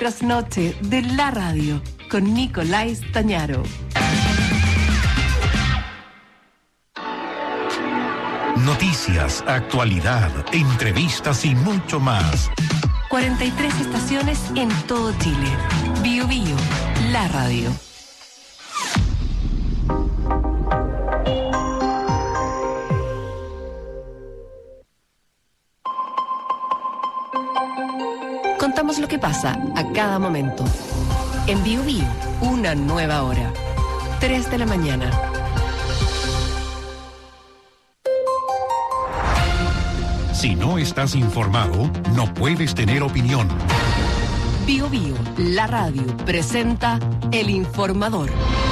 trasnoche de la radio con Nicolás Stañaro. Noticias, actualidad, entrevistas y mucho más. 43 estaciones en todo Chile. Bio Bio, la radio. Contamos lo que pasa a cada momento. En Bio Bio, una nueva hora. 3 de la mañana. Si no estás informado, no puedes tener opinión. Bio Bio, la radio, presenta El Informador.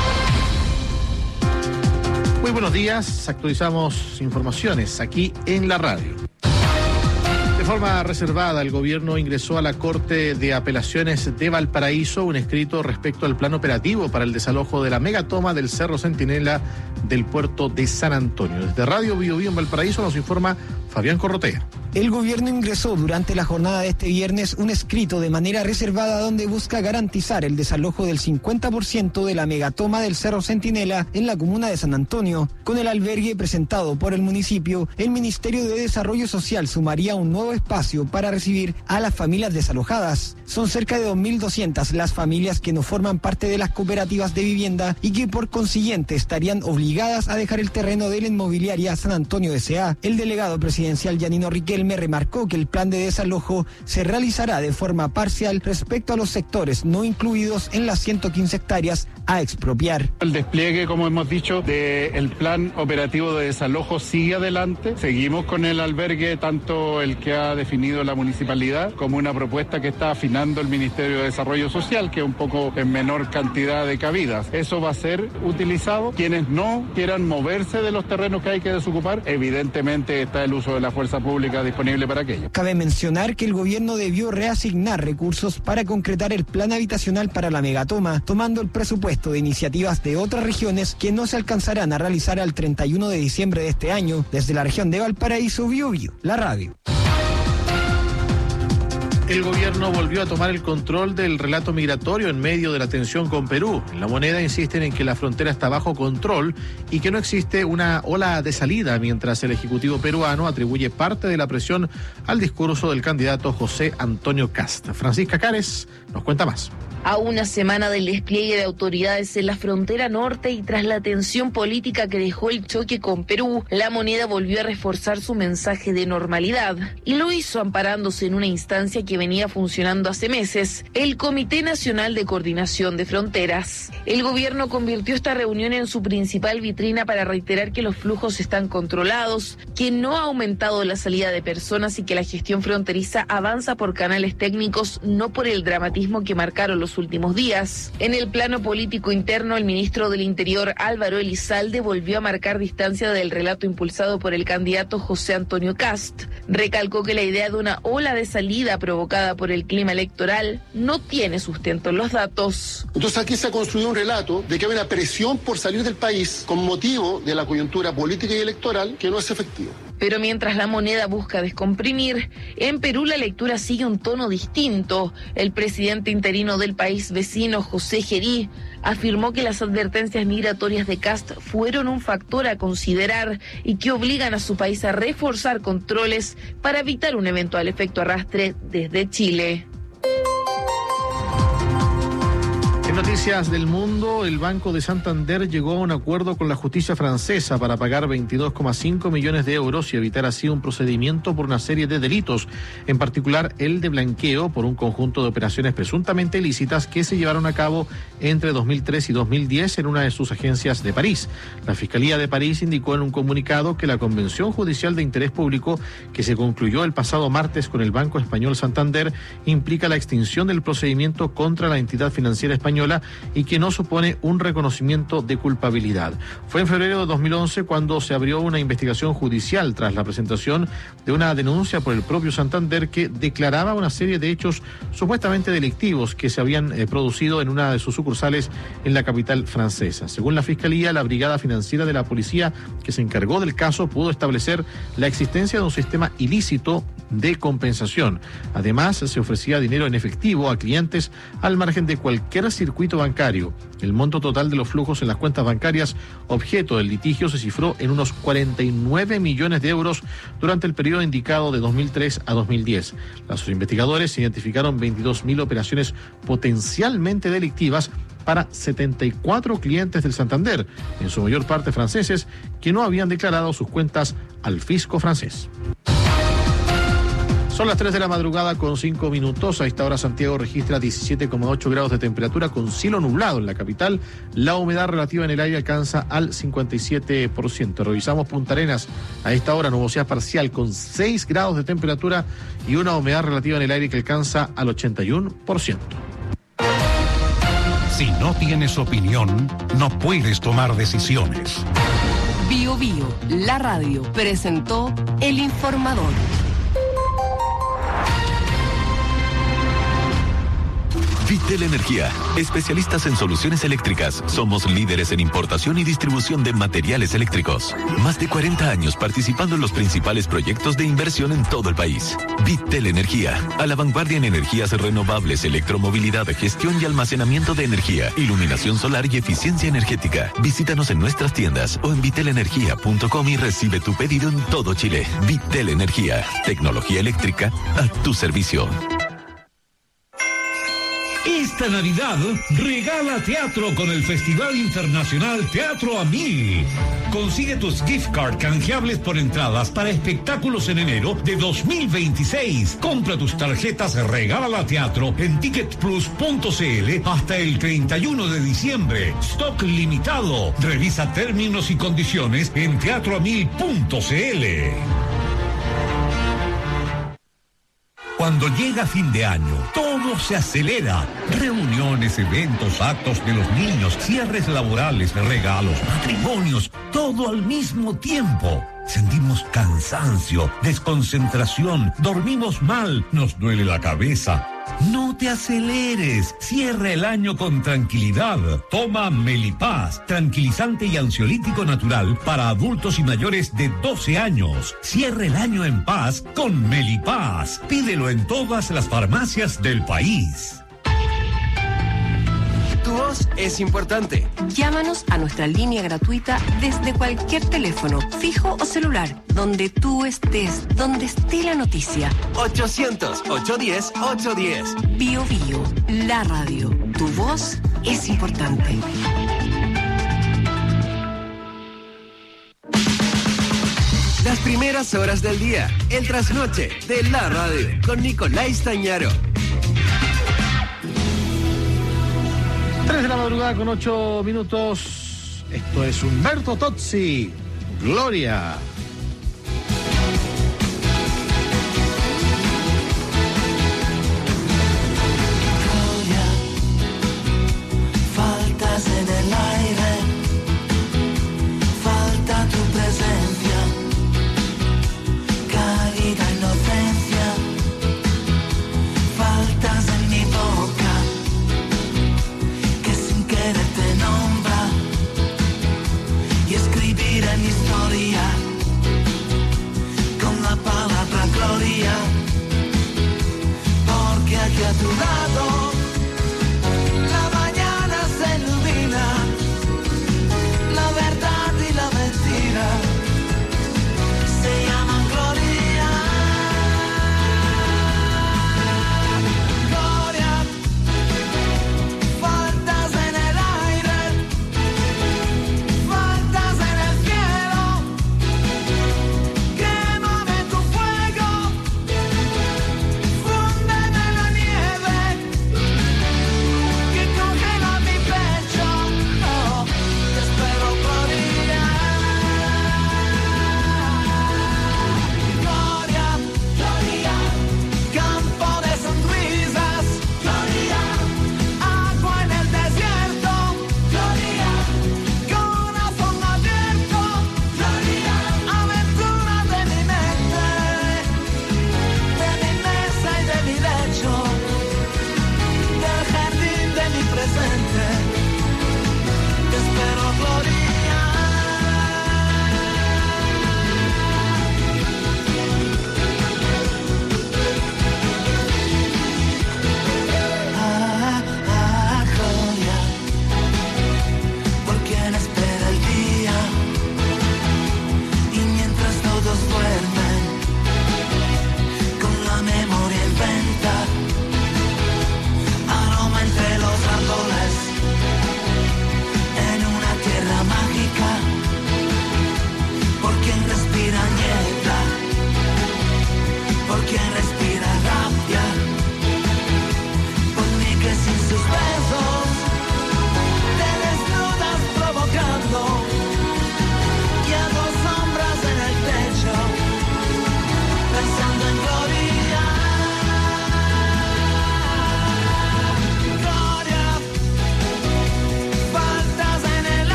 Muy buenos días, actualizamos informaciones aquí en la radio. De forma reservada, el gobierno ingresó a la Corte de Apelaciones de Valparaíso un escrito respecto al plan operativo para el desalojo de la megatoma del Cerro Centinela del puerto de San Antonio. Desde Radio Bio Bio en Valparaíso nos informa Fabián Corrotea. El gobierno ingresó durante la jornada de este viernes un escrito de manera reservada donde busca garantizar el desalojo del 50% de la megatoma del Cerro Centinela en la comuna de San Antonio. Con el albergue presentado por el municipio, el Ministerio de Desarrollo Social sumaría un nuevo espacio para recibir a las familias desalojadas. Son cerca de 2.200 las familias que no forman parte de las cooperativas de vivienda y que por consiguiente estarían obligadas a dejar el terreno de la inmobiliaria San Antonio S.A. El delegado presidencial Yanino Riquelme remarcó que el plan de desalojo se realizará de forma parcial respecto a los sectores no incluidos en las 115 hectáreas a expropiar. El despliegue, como hemos dicho, del plan operativo de desalojo sigue adelante. Seguimos con el albergue, tanto el que ha definido la municipalidad como una propuesta que está afinando el Ministerio de Desarrollo Social, que es un poco en menor cantidad de cabidas. Eso va a ser utilizado. Quienes no quieran moverse de los terrenos que hay que desocupar, evidentemente está el uso de la fuerza pública disponible para aquello. Cabe mencionar que el gobierno debió reasignar recursos para concretar el plan habitacional para la megatoma, tomando el presupuesto de iniciativas de otras regiones que no se alcanzarán a realizar al 31 de diciembre de este año. Desde la región de Valparaíso, Bio Bio, la radio. El gobierno volvió a tomar el control del relato migratorio en medio de la tensión con Perú. En La Moneda insisten en que la frontera está bajo control y que no existe una ola de salida, mientras el Ejecutivo peruano atribuye parte de la presión al discurso del candidato José Antonio Kast. Francisca Cares nos cuenta más. A una semana del despliegue de autoridades en la frontera norte y tras la tensión política que dejó el choque con Perú, La Moneda volvió a reforzar su mensaje de normalidad y lo hizo amparándose en una instancia que venía funcionando hace meses, el Comité Nacional de Coordinación de Fronteras. El gobierno convirtió esta reunión en su principal vitrina para reiterar que los flujos están controlados, que no ha aumentado la salida de personas y que la gestión fronteriza avanza por canales técnicos, no por el dramatismo que marcaron los últimos días. En el plano político interno, el ministro del Interior, Álvaro Elizalde, volvió a marcar distancia del relato impulsado por el candidato José Antonio Kast. Recalcó que la idea de una ola de salida provocada por el clima electoral no tiene sustento en los datos. Entonces aquí se ha construido un relato de que hay una presión por salir del país con motivo de la coyuntura política y electoral que no es efectiva. Pero mientras La Moneda busca descomprimir, en Perú la lectura sigue un tono distinto. El presidente interino del país vecino, José Gerí, afirmó que las advertencias migratorias de Kast fueron un factor a considerar y que obligan a su país a reforzar controles para evitar un eventual efecto arrastre desde Chile. En noticias del mundo, el Banco de Santander llegó a un acuerdo con la justicia francesa para pagar 22,5 millones de euros y evitar así un procedimiento por una serie de delitos, en particular el de blanqueo por un conjunto de operaciones presuntamente ilícitas que se llevaron a cabo entre 2003 y 2010 en una de sus agencias de París. La Fiscalía de París indicó en un comunicado que la Convención Judicial de Interés Público, que se concluyó el pasado martes con el Banco Español Santander, implica la extinción del procedimiento contra la entidad financiera española y que no supone un reconocimiento de culpabilidad. Fue en febrero de 2011 cuando se abrió una investigación judicial tras la presentación de una denuncia por el propio Santander que declaraba una serie de hechos supuestamente delictivos que se habían producido en una de sus sucursales en la capital francesa. Según la Fiscalía, la Brigada Financiera de la Policía que se encargó del caso pudo establecer la existencia de un sistema ilícito de compensación. Además, se ofrecía dinero en efectivo a clientes al margen de cualquier circuito bancario. El monto total de los flujos en las cuentas bancarias objeto del litigio se cifró en unos 49 millones de euros durante el periodo indicado de 2003 a 2010. Los investigadores identificaron 22.000 operaciones potencialmente delictivas para 74 clientes del Santander, en su mayor parte franceses, que no habían declarado sus cuentas al fisco francés. Son las 3 de la madrugada con 5 minutos. A esta hora Santiago registra 17,8 grados de temperatura con cielo nublado en la capital. La humedad relativa en el aire alcanza al 57%. Revisamos Punta Arenas. A esta hora nubosidad parcial con 6 grados de temperatura y una humedad relativa en el aire que alcanza al 81%. Si no tienes opinión, no puedes tomar decisiones. Bio Bio, la radio, presentó El Informador. Vitel Energía, especialistas en soluciones eléctricas. Somos líderes en importación y distribución de materiales eléctricos. Más de 40 años participando en los principales proyectos de inversión en todo el país. Vitel Energía, a la vanguardia en energías renovables, electromovilidad, gestión y almacenamiento de energía, iluminación solar y eficiencia energética. Visítanos en nuestras tiendas o en vitelenergia.com y recibe tu pedido en todo Chile. Vitel Energía, tecnología eléctrica a tu servicio. Esta Navidad regala teatro con el Festival Internacional Teatro a 1000. Consigue tus gift card canjeables por entradas para espectáculos en enero de 2026. Compra tus tarjetas Regala Teatro en ticketplus.cl hasta el 31 de diciembre. Stock limitado. Revisa términos y condiciones en teatroa1000.cl. Cuando llega fin de año, todo se acelera. Reuniones, eventos, actos de los niños, cierres laborales, regalos, matrimonios, todo al mismo tiempo. Sentimos cansancio, desconcentración, dormimos mal, nos duele la cabeza. No te aceleres, cierra el año con tranquilidad. Toma Melipaz, tranquilizante y ansiolítico natural para adultos y mayores de 12 años. Cierra el año en paz con Melipaz. Pídelo en todas las farmacias del país. Tu voz es importante. Llámanos a nuestra línea gratuita desde cualquier teléfono, fijo o celular, donde tú estés, donde esté la noticia. 800-810-810. Bio Bio, la radio. Tu voz es importante. Las primeras horas del día, el trasnoche de la radio, con Nicolás Tañaro. 3 de la madrugada con 8 minutos. Esto es Humberto Tozzi, Gloria. Gloria, faltas en el aire, falta tu presencia, cálida inocencia, faltas en mi boca. Te nombra y escribir en historia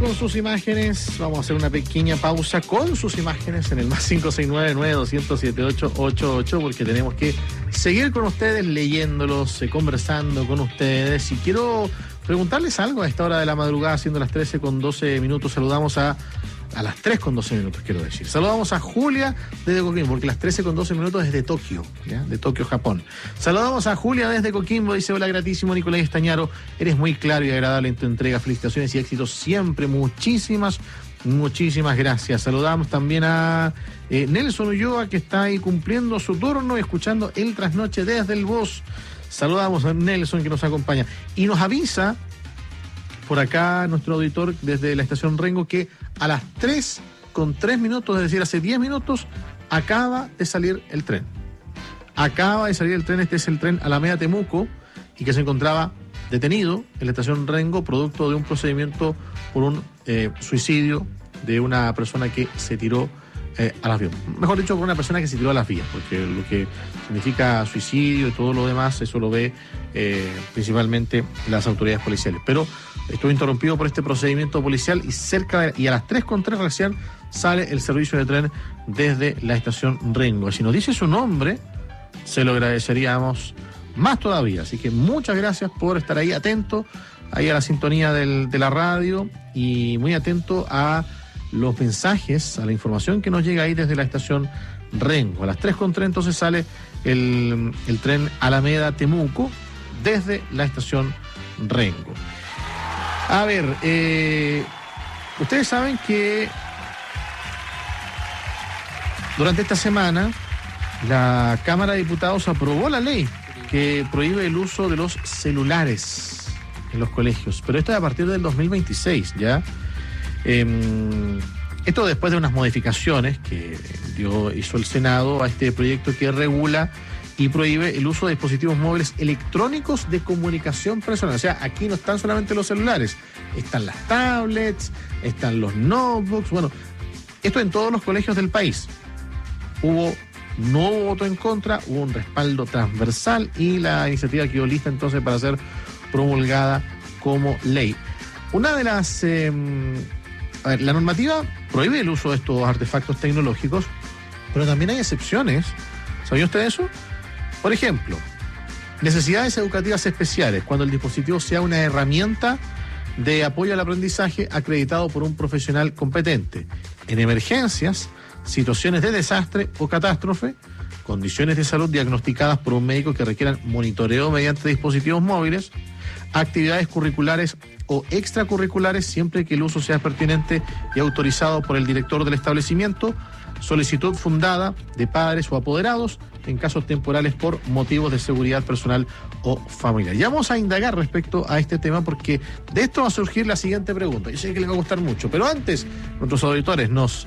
con sus imágenes. Vamos a hacer una pequeña pausa con sus imágenes en el más 569-9200-7888 porque tenemos que seguir con ustedes leyéndolos, conversando con ustedes. Y quiero preguntarles algo a esta hora de la madrugada, siendo las 13:12. Saludamos a las 3:12, quiero decir. Saludamos a Julia desde Coquimbo, porque las 13:12 es de Tokio, ¿ya? De Tokio, Japón. Saludamos a Julia desde Coquimbo, dice: hola, gratísimo Nicolás Estañaro, eres muy claro y agradable en tu entrega, felicitaciones y éxitos siempre, muchísimas gracias. Saludamos también a Nelson Ulloa, que está ahí cumpliendo su turno y escuchando el trasnoche desde el bus. Saludamos a Nelson, que nos acompaña y nos avisa por acá nuestro auditor desde la estación Rengo que a las 3:03, es decir, hace 10 minutos, acaba de salir el tren. Este es el tren Alameda Temuco, y que se encontraba detenido en la estación Rengo, producto de un procedimiento por un suicidio de una persona que se tiró a las vías. Mejor dicho, por una persona que se tiró a las vías, porque lo que significa suicidio y todo lo demás, eso lo ve principalmente las autoridades policiales. Pero estuvo interrumpido por este procedimiento policial y a las 3:03 recién sale el servicio de tren desde la estación Rengo. Si nos dice su nombre, se lo agradeceríamos más todavía. Así que muchas gracias por estar ahí atento, ahí a la sintonía de la radio, y muy atento a los mensajes, a la información que nos llega ahí desde la estación Rengo. A las 3:03 entonces sale el tren Alameda Temuco desde la estación Rengo. A ver, ustedes saben que durante esta semana la Cámara de Diputados aprobó la ley que prohíbe el uso de los celulares en los colegios, pero esto es a partir del 2026, ¿ya? Esto después de unas modificaciones que hizo el Senado a este proyecto que regula y prohíbe el uso de dispositivos móviles electrónicos de comunicación personal. O sea, aquí no están solamente los celulares, están las tablets, están los notebooks. Bueno, esto en todos los colegios del país. No hubo voto en contra, hubo un respaldo transversal y la iniciativa quedó lista entonces para ser promulgada como ley. Una de las... la normativa prohíbe el uso de estos artefactos tecnológicos, pero también hay excepciones. ¿Sabía usted eso? Por ejemplo, necesidades educativas especiales, cuando el dispositivo sea una herramienta de apoyo al aprendizaje acreditado por un profesional competente. En emergencias, situaciones de desastre o catástrofe, condiciones de salud diagnosticadas por un médico que requieran monitoreo mediante dispositivos móviles, actividades curriculares o extracurriculares siempre que el uso sea pertinente y autorizado por el director del establecimiento, solicitud fundada de padres o apoderados en casos temporales por motivos de seguridad personal o familiar. Ya vamos a indagar respecto a este tema porque de esto va a surgir la siguiente pregunta. Yo sé que le va a gustar mucho, pero antes nuestros auditores nos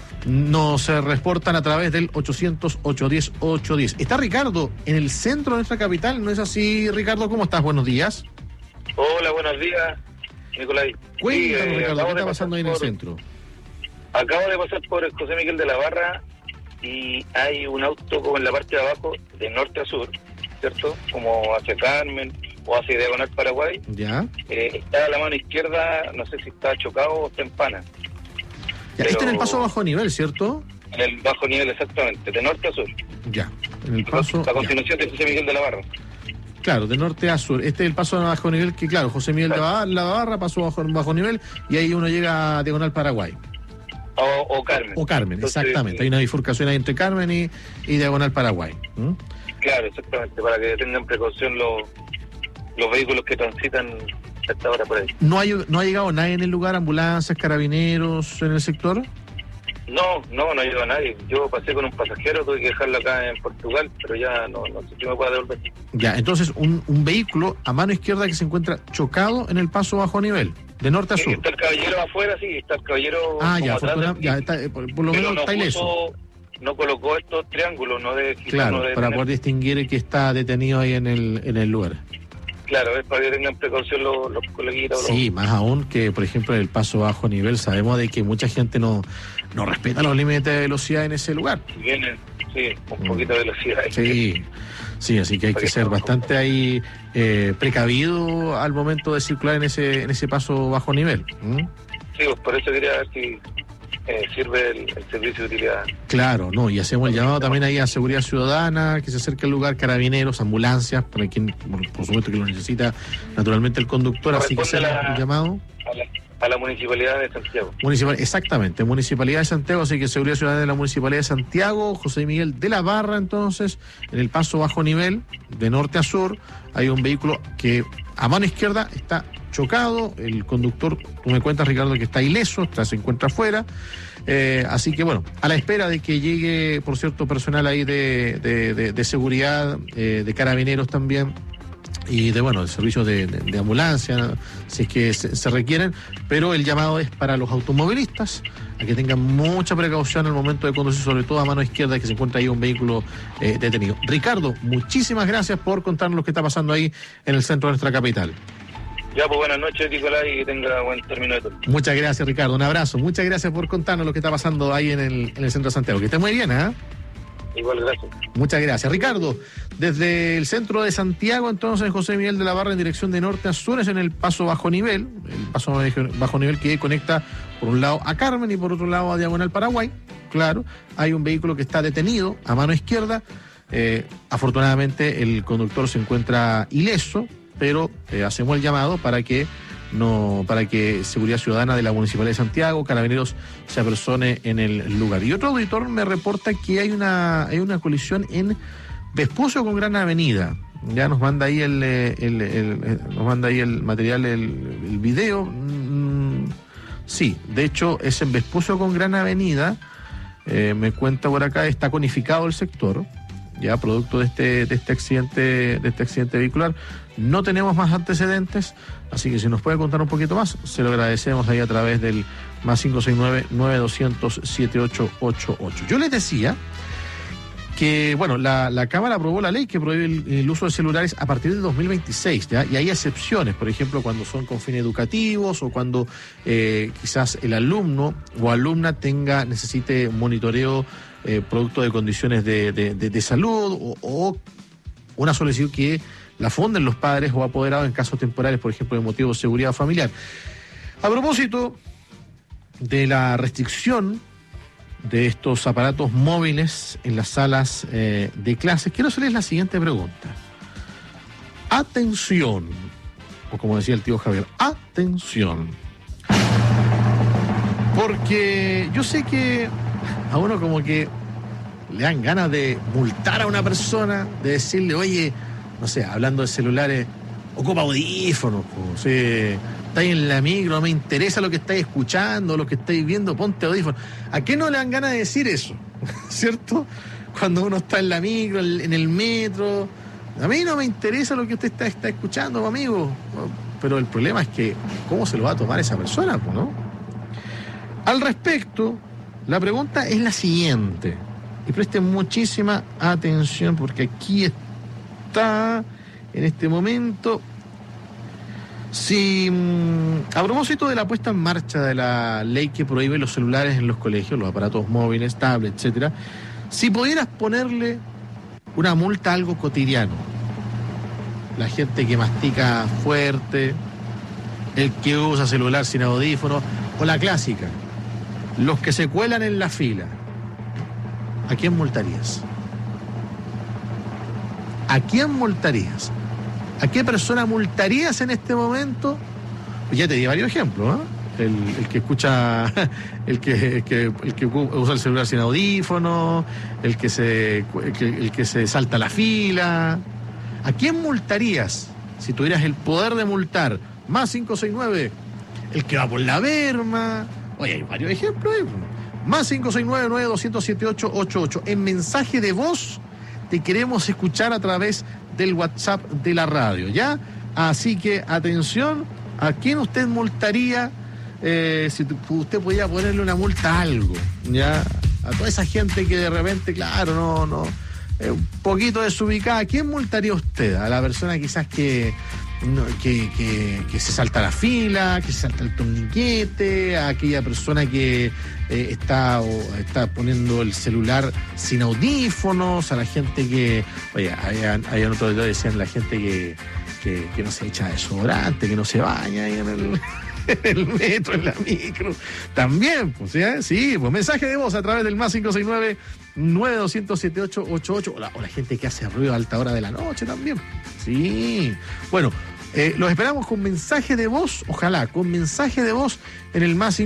reportan a través del 800-810-810. Está Ricardo en el centro de nuestra capital, ¿no es así, Ricardo? ¿Cómo estás? Buenos días. Hola, buenos días, Nicolás. Cuéntanos, Ricardo, ¿qué está pasando ahí en el centro? Acabo de pasar por José Miguel de la Barra y hay un auto como en la parte de abajo, de norte a sur, ¿cierto? Como hacia Carmen o hacia Diagonal Paraguay. Ya. Está a la mano izquierda, no sé si está chocado o está en pana. Ya, está en el paso bajo nivel, ¿cierto? En el bajo nivel, exactamente, de norte a sur. Ya, en el paso... A continuación de José Miguel de la Barra. Claro, de norte a sur. Este es el paso bajo nivel que, claro, José Miguel de la Barra pasó bajo nivel y ahí uno llega a Diagonal Paraguay. O Carmen. O Carmen, entonces, exactamente. Hay una bifurcación ahí entre Carmen y Diagonal Paraguay. Claro, exactamente, para que tengan precaución los vehículos que transitan a esta hora por ahí. ¿No ha llegado nadie en el lugar? ¿Ambulancias, carabineros en el sector? No ha llegado nadie. Yo pasé con un pasajero, tuve que dejarlo acá en Portugal, pero ya no sé si me puede devolver. Ya, entonces un vehículo a mano izquierda que se encuentra chocado en el paso bajo nivel, de norte a sur. Está el caballero afuera, sí, está el caballero... por lo menos está ileso. No colocó estos triángulos, no de... Claro, para poder distinguir el que está detenido ahí en el lugar. Claro, es para que tengan precaución los coleguitas. Sí, más aún que, por ejemplo, en el paso bajo nivel sabemos de que mucha gente no respeta los límites de velocidad en ese lugar. Vienen, sí, un poquito de velocidad. Sí, así que hay que ser bastante ahí precavido al momento de circular en ese paso bajo nivel. Sí, pues por eso quería ver si sirve el servicio de utilidad. Claro, no, y hacemos el llamado también ahí a Seguridad Ciudadana, que se acerque al lugar, carabineros, ambulancias, para quien, por supuesto que lo necesita naturalmente el conductor, así que se el llamado. A la Municipalidad de Santiago. Exactamente, Municipalidad de Santiago, así que Seguridad Ciudadana de la Municipalidad de Santiago, José Miguel de la Barra, entonces, en el paso bajo nivel, de norte a sur, hay un vehículo que a mano izquierda está chocado, el conductor, tú me cuentas, Ricardo, que está ileso, se encuentra afuera, así que bueno, a la espera de que llegue, por cierto, personal ahí de seguridad, de carabineros también, y de servicios de ambulancia, si es que se requieren, pero el llamado es para los automovilistas a que tengan mucha precaución al momento de conducir, sobre todo a mano izquierda, que se encuentra ahí un vehículo detenido. Ricardo, muchísimas gracias por contarnos lo que está pasando ahí en el centro de nuestra capital. Ya, pues buenas noches, Nicolás, y que tenga buen término de todo. Muchas gracias, Ricardo, un abrazo, muchas gracias por contarnos lo que está pasando ahí en el centro de Santiago. Que esté muy bien, ¿eh? Igual, gracias. Muchas gracias. Ricardo, desde el centro de Santiago, entonces, José Miguel de la Barra en dirección de norte a sur, es en el paso bajo nivel, que conecta por un lado a Carmen y por otro lado a Diagonal Paraguay. Claro, hay un vehículo que está detenido a mano izquierda. Afortunadamente el conductor se encuentra ileso, pero hacemos el llamado para que Seguridad Ciudadana de la Municipalidad de Santiago, Carabineros, se apersone en el lugar. Y otro auditor me reporta que hay una colisión en Vespucio con Gran Avenida. Ya nos manda ahí el material, el video. Sí, de hecho es en Vespucio con Gran Avenida. Me cuenta por acá, está conificado el sector, ya producto de este accidente vehicular. No tenemos más antecedentes, así que si nos puede contar un poquito más, se lo agradecemos ahí a través del más 569-9200-7888. Yo les decía que, la Cámara aprobó la ley que prohíbe el uso de celulares a partir del 2026, ¿ya? Y hay excepciones, por ejemplo, cuando son con fines educativos o cuando quizás el alumno o alumna necesite monitoreo producto de condiciones de salud o una solicitud que la fonden los padres o apoderados en casos temporales, por ejemplo, de motivo de seguridad familiar. A propósito de la restricción de estos aparatos móviles en las salas de clases, quiero hacerles la siguiente pregunta. Atención, o como decía el tío Javier, atención. Porque yo sé que a uno como que le dan ganas de multar a una persona, de decirle, oye, no sé, hablando de celulares, ocupa audífonos, si estáis en la micro, no me interesa lo que estáis escuchando, lo que estáis viendo, ponte audífonos. ¿A qué no le dan ganas de decir eso? ¿Cierto? Cuando uno está en la micro, en el metro, a mí no me interesa lo que usted está escuchando, amigo. Pero el problema es que, ¿cómo se lo va a tomar esa persona, no? Al respecto, la pregunta es la siguiente, y presten muchísima atención porque aquí está en este momento. Si a propósito de la puesta en marcha de la ley que prohíbe los celulares en los colegios, los aparatos móviles, tablets, etcétera, si pudieras ponerle una multa a algo cotidiano, la gente que mastica fuerte, el que usa celular sin audífonos, o la clásica, los que se cuelan en la fila, ¿a quién multarías? ¿A quién multarías? ¿A qué persona multarías en este momento? Pues ya te di varios ejemplos, ¿eh? El que escucha, el que usa el celular sin audífono, el que se salta la fila. ¿A quién multarías si tuvieras el poder de multar? Más 569, el que va por la berma. Oye, hay varios ejemplos, ¿eh? Más 569-9200-7888. En mensaje de voz te queremos escuchar a través del WhatsApp de la radio, ¿ya? Así que, atención, ¿a quién usted multaría si usted podía ponerle una multa a algo, ¿ya? A toda esa gente que de repente, claro, un poquito desubicada, ¿a quién multaría usted? A la persona quizás que se salta la fila, que se salta el torniquete, a aquella persona que está poniendo el celular sin audífonos, a la gente que, oye, hay otro día decían la gente que no se echa desodorante, que no se baña ahí en el metro, en la micro, también, pues, sí, pues mensaje de voz a través del más 569-9200-7888, o la gente que hace ruido a alta hora de la noche también, sí, bueno, los esperamos con mensaje de voz, ojalá, con mensaje de voz en el más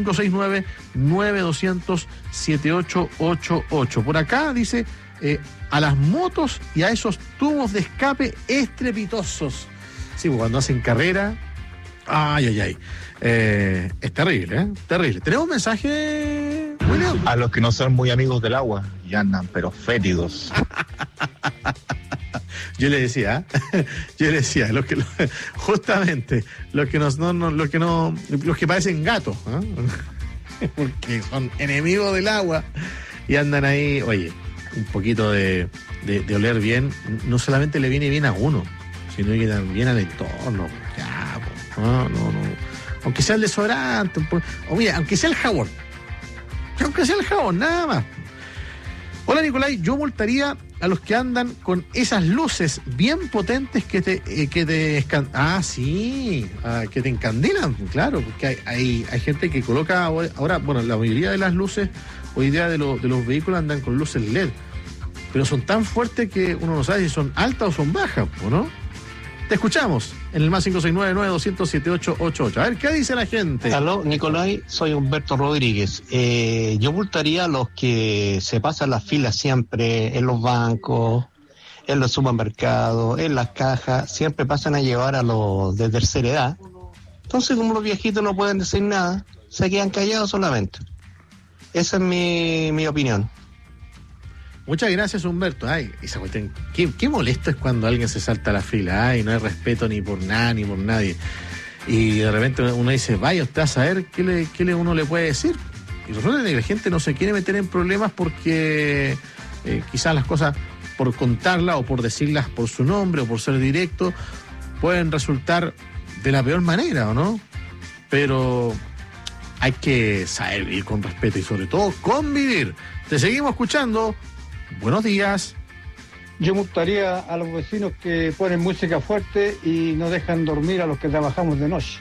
569-9200-7888, por acá dice, a las motos y a esos tubos de escape estrepitosos, sí, pues cuando hacen carrera, ay, es terrible, terrible. ¿Tenemos mensaje, William? A los que no son muy amigos del agua y andan pero fétidos. Yo le decía, justamente los que parecen gatos, porque son enemigos del agua y andan ahí, oye, un poquito de oler bien, no solamente le viene bien a uno, sino que también al entorno. Ya, no. Aunque sea el desodorante, o mira, aunque sea el jabón, nada más. Hola, Nicolai, yo multaría a los que andan con esas luces bien potentes que te encandilan, claro, porque hay gente que coloca ahora, bueno, la mayoría de las luces hoy día de los vehículos andan con luces LED, pero son tan fuertes que uno no sabe si son altas o son bajas, ¿no? Te escuchamos en el más 569-9200-7888. A ver, ¿qué dice la gente? Aló, Nicolai, soy Humberto Rodríguez. Yo multaría a los que se pasan las filas siempre en los bancos, en los supermercados, en las cajas, siempre pasan a llevar a los de tercera edad. Entonces, como los viejitos no pueden decir nada, se quedan callados solamente. Esa es mi opinión. Muchas gracias, Humberto. Ay, esa cuestión, qué molesto es cuando alguien se salta a la fila. Ay, no hay respeto ni por nada ni por nadie. Y de repente uno dice, vaya usted a saber qué uno le puede decir. Y resulta que la gente no se quiere meter en problemas porque quizás las cosas, por contarlas o por decirlas por su nombre o por ser directo, pueden resultar de la peor manera, ¿o no? Pero hay que saber vivir con respeto y sobre todo convivir. Te seguimos escuchando. Buenos días. Yo multaría a los vecinos que ponen música fuerte y no dejan dormir a los que trabajamos de noche.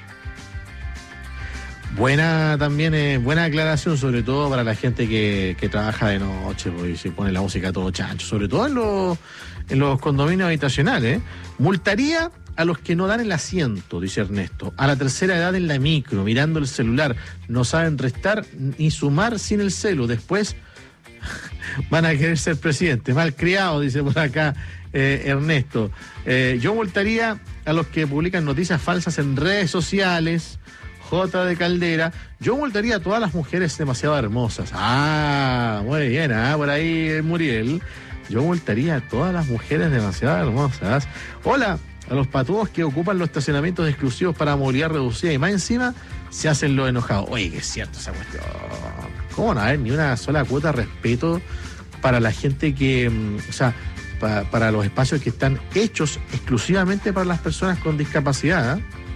Buena aclaración, sobre todo para la gente que trabaja de noche, porque se pone la música todo chancho, sobre todo en los condominios habitacionales. Multaría a los que no dan el asiento, dice Ernesto, a la tercera edad en la micro, mirando el celular, no saben restar ni sumar sin el celu, después van a querer ser presidente, malcriado, dice por acá Ernesto. Yo multaría a los que publican noticias falsas en redes sociales, J de Caldera. Yo multaría a todas las mujeres demasiado hermosas. Muy bien, por ahí Muriel. Yo multaría a todas las mujeres demasiado hermosas. Hola, a los patudos que ocupan los estacionamientos exclusivos para movilidad reducida y más encima se hacen los enojados. Oye, que es cierto esa cuestión. ¿Cómo no haber ni una sola cuota de respeto para la gente que, para los espacios que están hechos exclusivamente para las personas con discapacidad?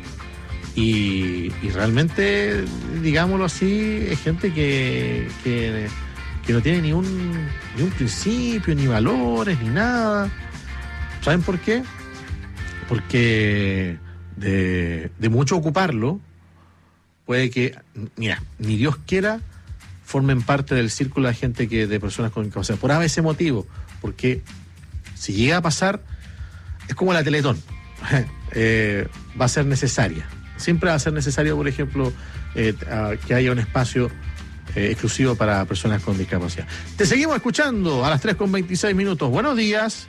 Y realmente, digámoslo así, es gente que no tiene ni un principio, ni valores, ni nada. ¿Saben por qué? Porque de mucho ocuparlo, puede que, mira, ni Dios quiera, formen parte del círculo de gente de personas con discapacidad. Por ese motivo, porque si llega a pasar, es como la Teletón, va a ser necesaria. Siempre va a ser necesario, por ejemplo, que haya un espacio exclusivo para personas con discapacidad. Te seguimos escuchando a las 3:26. Buenos días.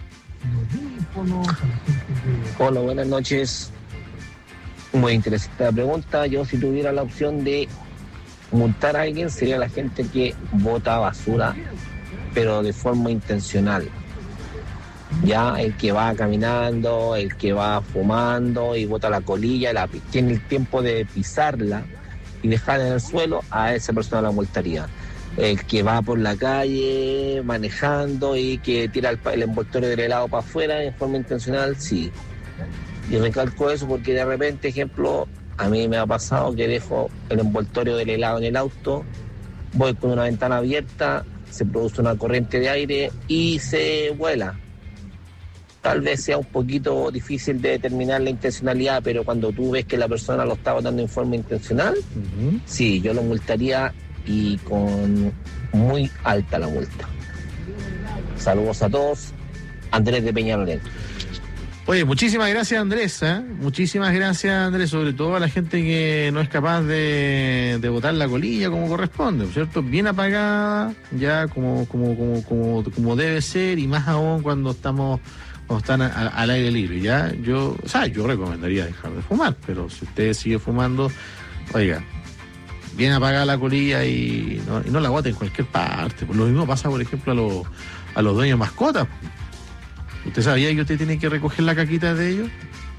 Hola, buenas noches. Muy interesante la pregunta. Yo, si tuviera la opción de multar a alguien, sería la gente que bota basura, pero de forma intencional. Ya, el que va caminando, el que va fumando y bota la colilla, tiene el tiempo de pisarla y dejarla en el suelo, a esa persona la multaría. El que va por la calle manejando y que tira el envoltorio del helado para afuera en forma intencional, sí. Y recalco eso porque de repente, ejemplo, a mí me ha pasado que dejo el envoltorio del helado en el auto, voy con una ventana abierta, se produce una corriente de aire y se vuela. tal vez sea un poquito difícil de determinar la intencionalidad, pero cuando tú ves que la persona lo está votando en forma intencional, sí, yo lo multaría y con muy alta la multa. Saludos a todos. Andrés de Peñalolén. Oye, muchísimas gracias, Andrés, ¿eh? Muchísimas gracias, Andrés, sobre todo a la gente que no es capaz de botar la colilla como corresponde, ¿cierto? Bien apagada, ya como debe ser, y más aún cuando están al aire libre, ¿ya? Yo recomendaría dejar de fumar, pero si usted sigue fumando, oiga, bien apagada la colilla y no la bote en cualquier parte. Pues lo mismo pasa, por ejemplo, a los dueños de mascotas. ¿Usted sabía que usted tiene que recoger la caquita de ellos?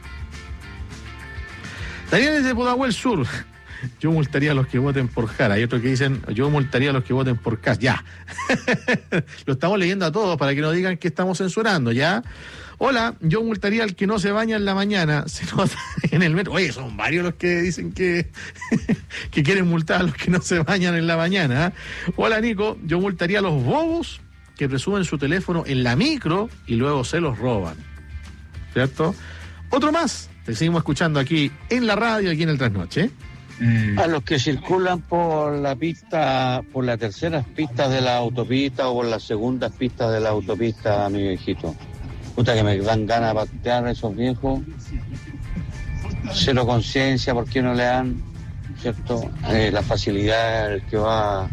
Daniel desde Pudahuel Sur. Yo multaría a los que voten por Jara. Hay otros que dicen, yo multaría a los que voten por Cas. Ya. Lo estamos leyendo a todos para que no digan que estamos censurando, ¿ya? Hola, yo multaría al que no se baña en la mañana. Se nota en el metro. Oye, son varios los que dicen que quieren multar a los que no se bañan en la mañana. Hola, Nico, yo multaría a los bobos que presumen su teléfono en la micro y luego se los roban. ¿Cierto? Otro más. Te seguimos escuchando aquí en la radio, aquí en el Trasnoche. A los que circulan por la pista, por las terceras pistas de la autopista o por las segundas pistas de la autopista, mi viejito. Puta que me dan ganas de patear a esos viejos. Cero conciencia, ¿por qué no le dan, cierto? La facilidad, el que va,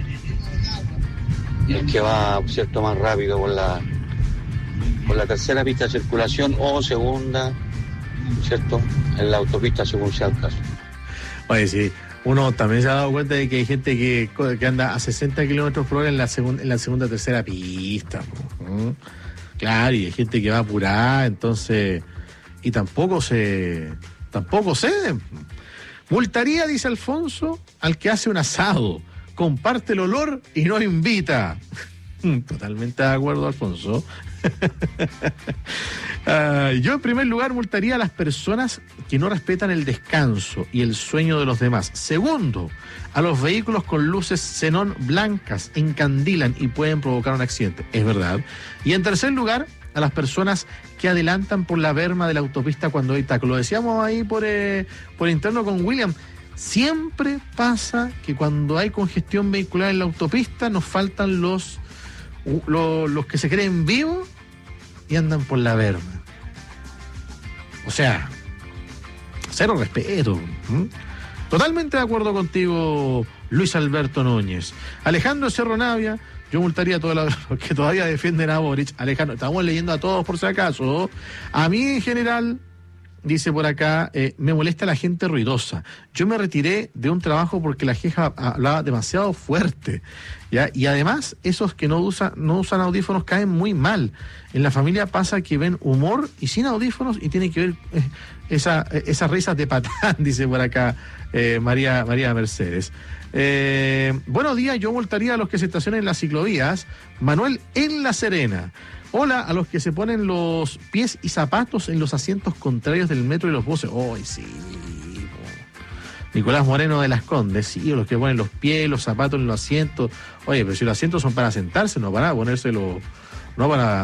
cierto, más rápido por la tercera pista de circulación o segunda, cierto, en la autopista según sea el caso. Oye, sí, uno también se ha dado cuenta de que hay gente que anda a 60 kilómetros por hora en la segunda tercera pista. Claro, y hay gente que va apurada, entonces, y tampoco ceden. Multaría, dice Alfonso, al que hace un asado, comparte el olor y no invita. Totalmente de acuerdo, Alfonso. Yo en primer lugar multaría a las personas que no respetan el descanso y el sueño de los demás. Segundo, a los vehículos con luces xenón blancas, encandilan y pueden provocar un accidente. Es verdad. Y en tercer lugar, a las personas que adelantan por la berma de la autopista cuando hay taco. Lo decíamos ahí por interno con William. Siempre pasa que cuando hay congestión vehicular en la autopista nos faltan los que se creen vivos y andan por la berma. O sea, cero respeto. Totalmente de acuerdo contigo, Luis Alberto Núñez. Alejandro Cerro Navia, yo multaría a todos los que todavía defienden a Boric. Alejandro, estamos leyendo a todos por si acaso. A mí en general, dice por acá, me molesta la gente ruidosa. Yo me retiré de un trabajo porque la jefa hablaba demasiado fuerte, ¿ya? Y además, esos que no usan audífonos caen muy mal. En la familia pasa que ven humor y sin audífonos y tiene que ver esas risas de patán, dice por acá María Mercedes. Buenos días, yo multaría a los que se estacionen en las ciclovías. Manuel en La Serena. Hola, a los que se ponen los pies y zapatos en los asientos contrarios del metro y los buses. ¡Ay, sí! Nicolás Moreno de Las Condes, sí, o los que ponen los pies, los zapatos en los asientos. Oye, pero si los asientos son para sentarse, no para ponérselo, no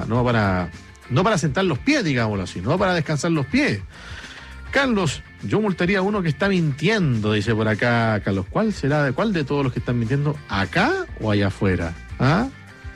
para sentar los pies, digámoslo así, no para descansar los pies. Carlos, yo multaría a uno que está mintiendo, dice por acá Carlos. ¿Cuál de todos los que están mintiendo? ¿Acá o allá afuera? ¿Ah?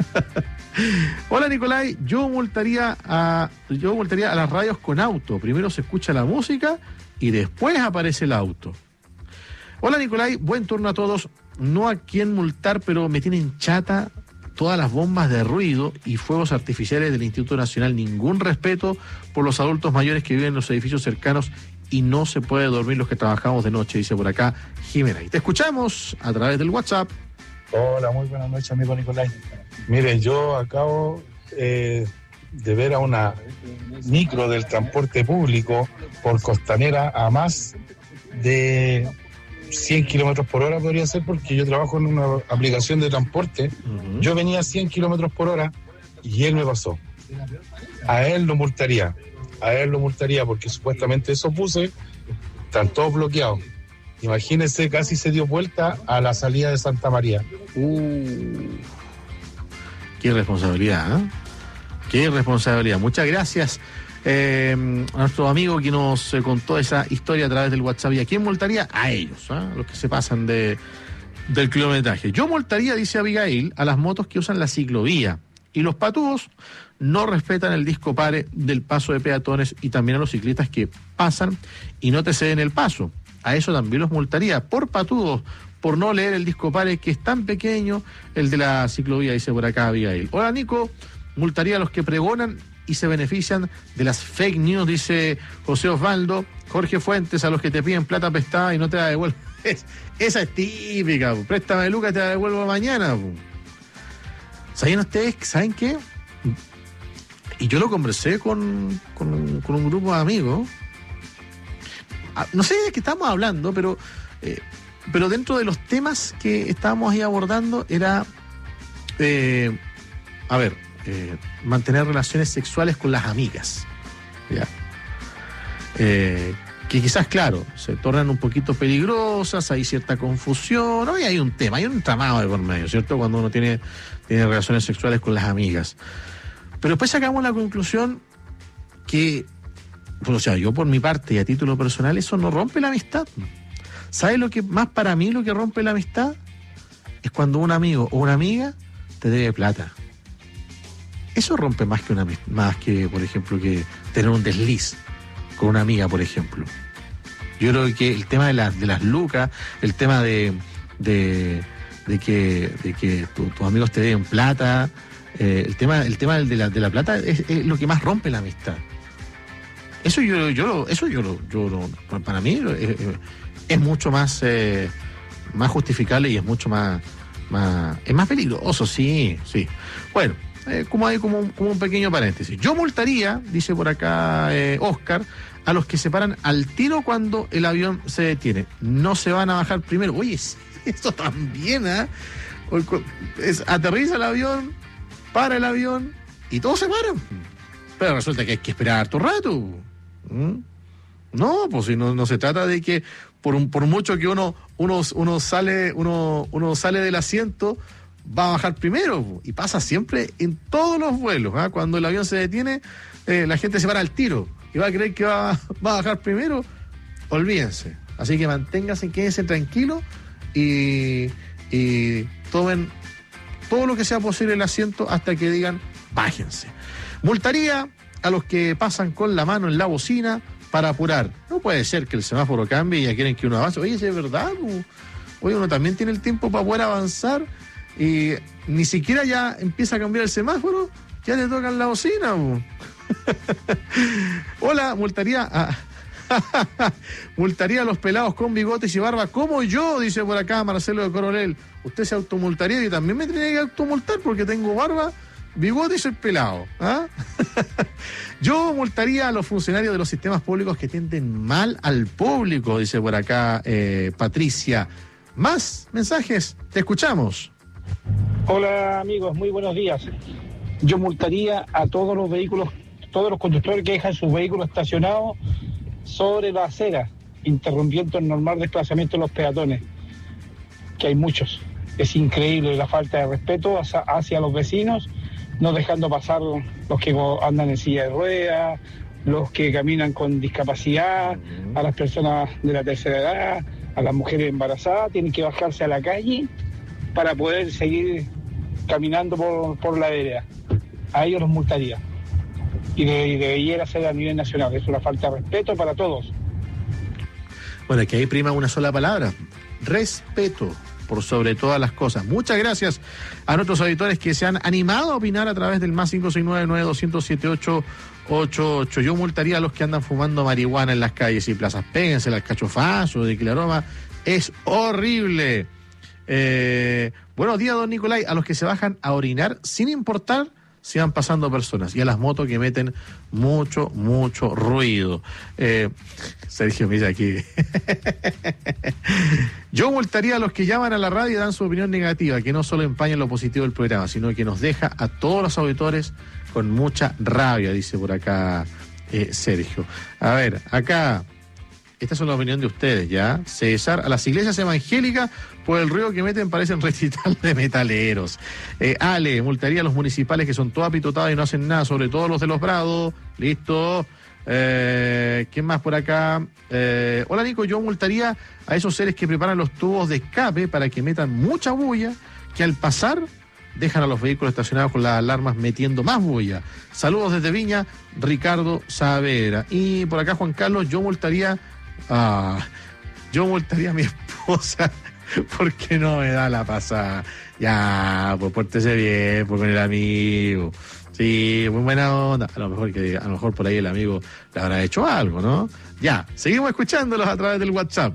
Hola Nicolai, yo multaría a las radios con auto. Primero se escucha la música y después aparece el auto. Hola Nicolai, buen turno a todos. No a quién multar, pero me tienen chata todas las bombas de ruido y fuegos artificiales del Instituto Nacional. Ningún respeto por los adultos mayores que viven en los edificios cercanos y no se puede dormir los que trabajamos de noche, dice por acá Jimena. Y te escuchamos a través del WhatsApp. Hola, muy buenas noches, amigo Nicolai. Mire, yo acabo de ver a una micro del transporte público por Costanera a más de 100 kilómetros por hora, podría ser, porque yo trabajo en una aplicación de transporte. Yo venía a 100 kilómetros por hora y él me pasó. A él lo multaría porque supuestamente esos buses están todos bloqueados. Imagínese, casi se dio vuelta a la salida de Santa María. Qué responsabilidad, ¿eh? Qué irresponsabilidad. Muchas gracias a nuestro amigo que nos contó esa historia a través del WhatsApp. ¿Y a quién multaría? A ellos, los que se pasan del kilometraje. Yo multaría, dice Abigail, a las motos que usan la ciclovía. Y los patúos no respetan el disco pare del paso de peatones, y también a los ciclistas que pasan y no te ceden el paso. A eso también los multaría, por patudos, por no leer el disco pare, que es tan pequeño, el de la ciclovía, dice por acá Abigail. Hola, Nico, multaría a los que pregonan y se benefician de las fake news, dice José Osvaldo. Jorge Fuentes, a los que te piden plata prestada y no te la devuelven. Esa es típica, préstame lucas, te la devuelvo mañana. ¿Saben ustedes? ¿Saben qué? Y yo lo conversé con un grupo de amigos. No sé de qué estamos hablando, pero dentro de los temas que estábamos ahí abordando era, mantener relaciones sexuales con las amigas. ¿Ya? Que quizás, claro, se tornan un poquito peligrosas, hay cierta confusión, ¿no? Y hay un tema, hay un tramado de por medio, ¿cierto? Cuando uno tiene relaciones sexuales con las amigas. Pero después sacamos la conclusión que, pues, o sea, yo por mi parte y a título personal, eso no rompe la amistad. ¿Sabes lo que más para mí lo que rompe la amistad? Es cuando un amigo o una amiga te debe plata. Eso rompe más que, por ejemplo, que tener un desliz con una amiga, por ejemplo. Yo creo que el tema de las lucas, el tema de que tus amigos te den plata, el tema de la plata es lo que más rompe la amistad. Eso para mí es mucho más justificable y es mucho más peligroso, sí. Bueno, como un pequeño paréntesis. Yo multaría, dice por acá Oscar, a los que se paran al tiro cuando el avión se detiene. No se van a bajar primero. Oye, esto también, aterriza el avión, para el avión y todos se paran. Pero resulta que hay que esperar harto rato. No, pues si no se trata de que por mucho que uno sale del asiento, va a bajar primero, y pasa siempre en todos los vuelos. Cuando el avión se detiene, la gente se para al tiro y va a creer que va a bajar primero. Olvídense. Así que manténganse, quédense tranquilos y tomen todo lo que sea posible el asiento hasta que digan bájense. Multaría a los que pasan con la mano en la bocina para apurar. No puede ser que el semáforo cambie y ya quieren que uno avance. Oye, ¿es verdad? Oye, uno también tiene el tiempo para poder avanzar y ni siquiera ya empieza a cambiar el semáforo, ya le tocan la bocina. Hola, multaría a multaría a los pelados con bigotes y barba como yo, dice por acá Marcelo de Coronel. Usted se automultaría y también me tiene que automultar porque tengo barba, bigote y soy pelado. Yo multaría a los funcionarios de los sistemas públicos que atienden mal al público, dice por acá Patricia. Más mensajes, te escuchamos. Hola amigos, muy buenos días. Yo multaría a todos los vehículos, todos los conductores que dejan sus vehículos estacionados sobre la acera, interrumpiendo el normal desplazamiento de los peatones, que hay muchos. Es increíble la falta de respeto hacia los vecinos, no dejando pasar los que andan en silla de ruedas, los que caminan con discapacidad, a las personas de la tercera edad, a las mujeres embarazadas, tienen que bajarse a la calle para poder seguir caminando por la vereda. A ellos los multaría. Y debería ser a nivel nacional. Es una falta de respeto para todos. Bueno, aquí hay prima una sola palabra: respeto, por sobre todas las cosas. Muchas gracias a nuestros auditores que se han animado a opinar a través del más 569-9200-7888. Yo multaría a los que andan fumando marihuana en las calles y plazas. Péguense al cachofazo de que el aroma es horrible. Buenos días, don Nicolai. A los que se bajan a orinar sin importar si van pasando personas, y a las motos que meten mucho ruido. Sergio mira aquí. Yo multaría a los que llaman a la radio y dan su opinión negativa, que no solo empañan lo positivo del programa, sino que nos deja a todos los auditores con mucha rabia, dice por acá Sergio. A ver, acá esta es la opinión de ustedes, ¿ya? César, a las iglesias evangélicas, por el ruido que meten parecen recital de metaleros. Ale, multaría a los municipales que son todos apitotados y no hacen nada, sobre todo los de Los Prados. Listo. ¿Quién más por acá? Hola Nico, yo multaría a esos seres que preparan los tubos de escape para que metan mucha bulla, que al pasar dejan a los vehículos estacionados con las alarmas metiendo más bulla. Saludos desde Viña, Ricardo Saavedra. Y por acá Juan Carlos, yo multaría a mi esposa porque no me da la pasada. Ya, pues pórtese bien, pues con el amigo. Sí, muy buena onda. A lo mejor por ahí el amigo le habrá hecho algo, ¿no? Ya, seguimos escuchándolos a través del WhatsApp.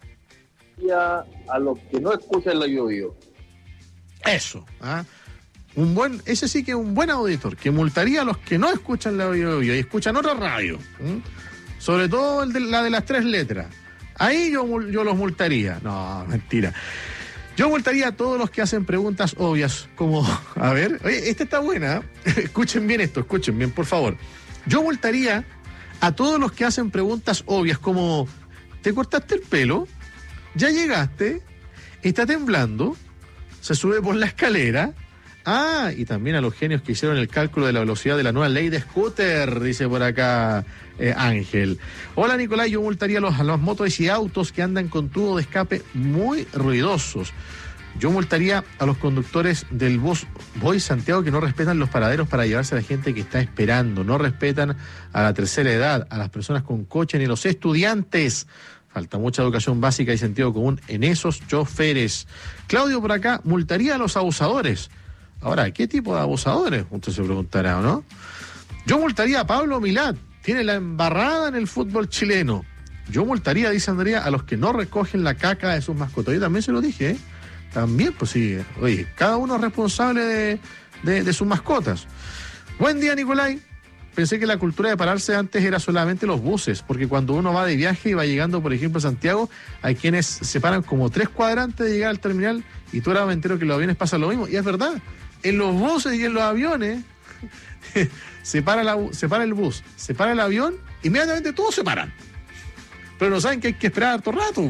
A los que no escuchan la Bio. Eso, ¿ah? Ese sí que es un buen auditor, que multaría a los que no escuchan la Bio y escuchan otra radio. Sobre todo la de las 3 letras. Ahí yo los multaría. No, mentira. Yo multaría a todos los que hacen preguntas obvias, como, a ver, oye, esta está buena, escuchen bien, por favor. Yo multaría a todos los que hacen preguntas obvias, como, ¿te cortaste el pelo? ¿Ya llegaste? ¿Está temblando? ¿Se sube por la escalera? Ah, y también a los genios que hicieron el cálculo de la velocidad de la nueva ley de scooter, dice por acá Ángel. Hola Nicolás, yo multaría a los motos y autos que andan con tubo de escape muy ruidosos. Yo multaría a los conductores del bus Voy Santiago que no respetan los paraderos para llevarse a la gente que está esperando, no respetan a la tercera edad, a las personas con coche ni a los estudiantes. Falta mucha educación básica y sentido común en esos choferes. Claudio por acá, multaría a los abusadores. Ahora, ¿qué tipo de abusadores? Usted se preguntará, ¿o no? Yo multaría a Pablo Milad. Tiene la embarrada en el fútbol chileno. Yo multaría, dice Andrea, a los que no recogen la caca de sus mascotas. Yo también se lo dije, ¿eh? También, pues sí. Oye, cada uno es responsable de sus mascotas. Buen día, Nicolai. Pensé que la cultura de pararse antes era solamente los buses, porque cuando uno va de viaje y va llegando, por ejemplo, a Santiago, hay quienes se paran como 3 cuadras antes de llegar al terminal, y tú ahora me entero que en los aviones pasa lo mismo. Y es verdad, en los buses y en los aviones se para el bus, se para el avión, inmediatamente todos se paran. Pero no saben que hay que esperar harto rato.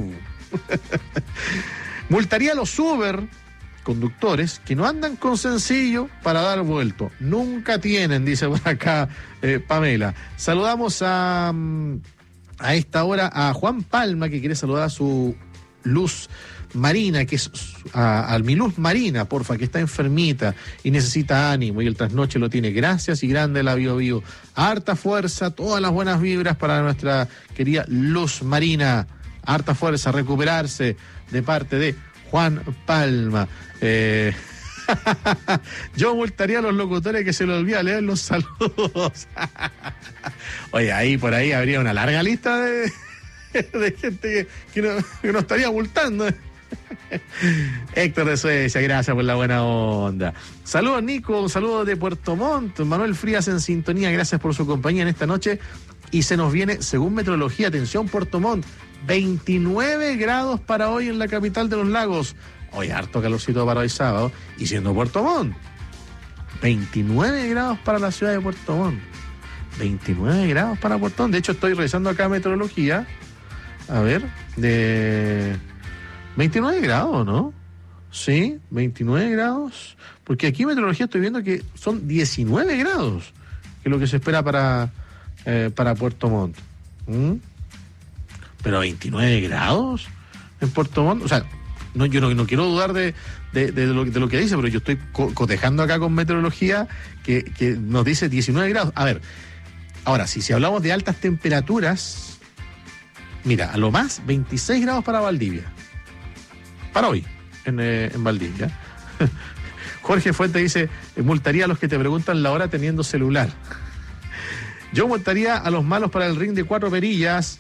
Multaría a los Uber conductores que no andan con sencillo para dar vuelto. Nunca tienen, dice por acá Pamela. Saludamos a esta hora a Juan Palma, que quiere saludar a su Luz Marina, que es a mi Luz Marina, porfa, que está enfermita y necesita ánimo, y el trasnoche lo tiene. Gracias y grande la Bio Bio. Harta fuerza, todas las buenas vibras para nuestra querida Luz Marina. Harta fuerza, recuperarse de parte de Juan Palma. Yo multaría a los locutores que se les olvida leer los saludos. Oye, por ahí habría una larga lista de gente que no estaría multando. Héctor de Suecia, gracias por la buena onda. Saludos Nico, un saludo de Puerto Montt. Manuel Frías en sintonía, gracias por su compañía en esta noche. Y se nos viene, según meteorología, atención Puerto Montt, 29 grados para hoy en la capital de los lagos. Hoy harto calorcito para hoy sábado, y siendo Puerto Montt, 29 grados para la ciudad de Puerto Montt. 29 grados para Puerto Montt. De hecho, estoy revisando acá meteorología. A ver, de 29 grados, ¿no? Sí, 29 grados. Porque aquí en meteorología estoy viendo que son 19 grados, que es lo que se espera para Puerto Montt. Pero 29 grados en Puerto Montt. O sea, no, yo no quiero dudar de lo que dice, pero yo estoy cotejando acá con meteorología que nos dice 19 grados. A ver, ahora, si hablamos de altas temperaturas, mira, a lo más 26 grados para Valdivia. Para hoy, en Valdivia. Jorge Fuente dice, multaría a los que te preguntan la hora teniendo celular. Yo multaría a los malos para el ring de 4 perillas.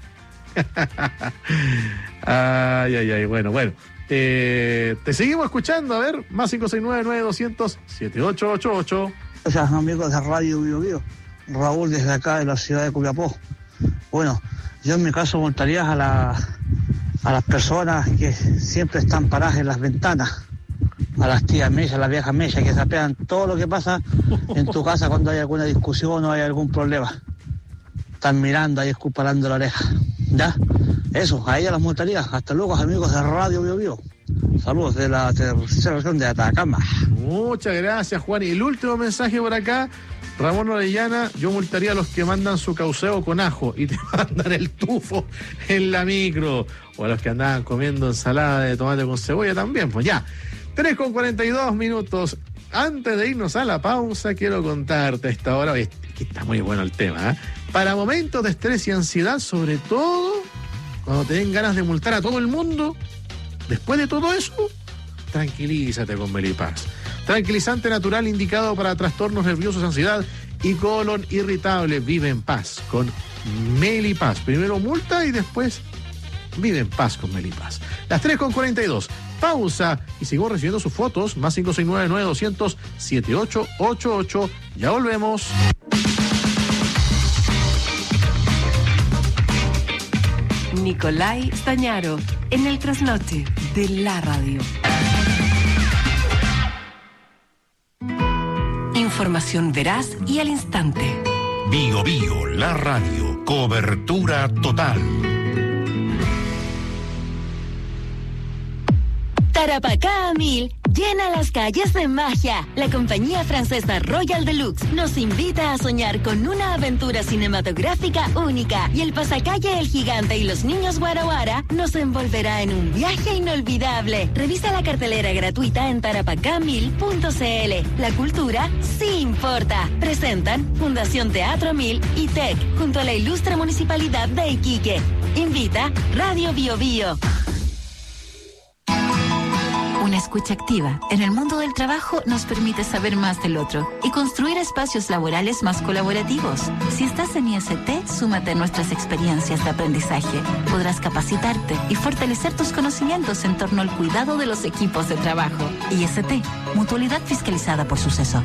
Ay, bueno. Te seguimos escuchando, a ver, más 569-9200-7888. Gracias, amigos de Radio Bio Bio. Raúl desde acá de la ciudad de Copiapó. Bueno, yo en mi caso multaría a las personas que siempre están paradas en las ventanas, a las tías mellas, a las viejas mellas, que sapean todo lo que pasa en tu casa cuando hay alguna discusión o hay algún problema. están mirando ahí escupalando la oreja. ¿Ya? Eso, a ella las multaría. Hasta luego, amigos de Radio Bio Bio. Saludos de la tercera región de Atacama. Muchas gracias, Juan. Y el último mensaje por acá, Ramón Orellana: yo multaría a los que mandan su cauceo con ajo y te mandan el tufo en la micro. O a los que andaban comiendo ensalada de tomate con cebolla también. Pues ya, 3:42. Antes de irnos a la pausa, quiero contarte a esta hora, que está muy bueno el tema, ¿eh? Para momentos de estrés y ansiedad, sobre todo cuando te den ganas de multar a todo el mundo, después de todo eso, tranquilízate con Melipaz. Tranquilizante natural indicado para trastornos nerviosos, ansiedad y colon irritable. Vive en paz con Melipaz. Primero multa y después vive en paz con Melipaz. Las 3:42. Pausa y seguimos recibiendo sus fotos. Más 569-9200-7888. Ya volvemos. Nicolai Stañaro, en el trasnoche de la radio. Información veraz y al instante. Bio Bio, la radio, cobertura total. Tarapacá a 1000 llena las calles de magia. La compañía francesa Royal Deluxe nos invita a soñar con una aventura cinematográfica única, y el pasacalle El Gigante y los Niños Guara Guara nos envolverá en un viaje inolvidable. Revisa la cartelera gratuita en tarapacá1000.cl. La cultura sí importa. Presentan Fundación Teatro 1000 y TEC junto a la ilustre Municipalidad de Iquique. Invita Radio Bio Bio. Una escucha activa en el mundo del trabajo nos permite saber más del otro y construir espacios laborales más colaborativos. Si estás en IST, súmate a nuestras experiencias de aprendizaje. Podrás capacitarte y fortalecer tus conocimientos en torno al cuidado de los equipos de trabajo. IST, mutualidad fiscalizada por Suceso.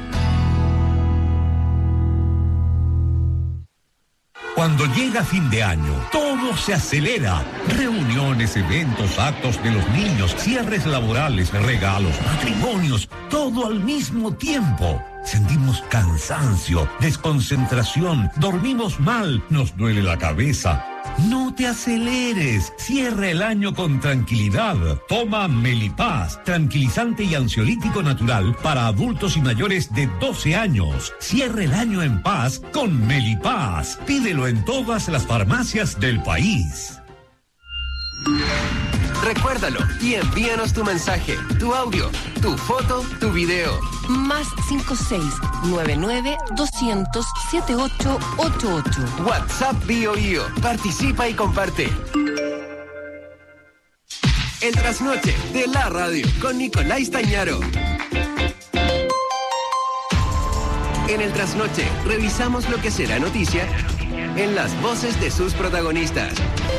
Cuando llega fin de año, todo se acelera. Reuniones, eventos, actos de los niños, cierres laborales, regalos, matrimonios, todo al mismo tiempo. Sentimos cansancio, desconcentración, dormimos mal, nos duele la cabeza. No te aceleres, cierra el año con tranquilidad. Toma Melipaz, tranquilizante y ansiolítico natural para adultos y mayores de 12 años. Cierra el año en paz con Melipaz. Pídelo en todas las farmacias del país. Recuérdalo y envíanos tu mensaje, tu audio, tu foto, tu video. Más 56-99-200-7888. WhatsApp Bio Bio. Participa y comparte. El trasnoche de la radio con Nicolai Stañaro. En el trasnoche revisamos lo que será noticia en las voces de sus protagonistas.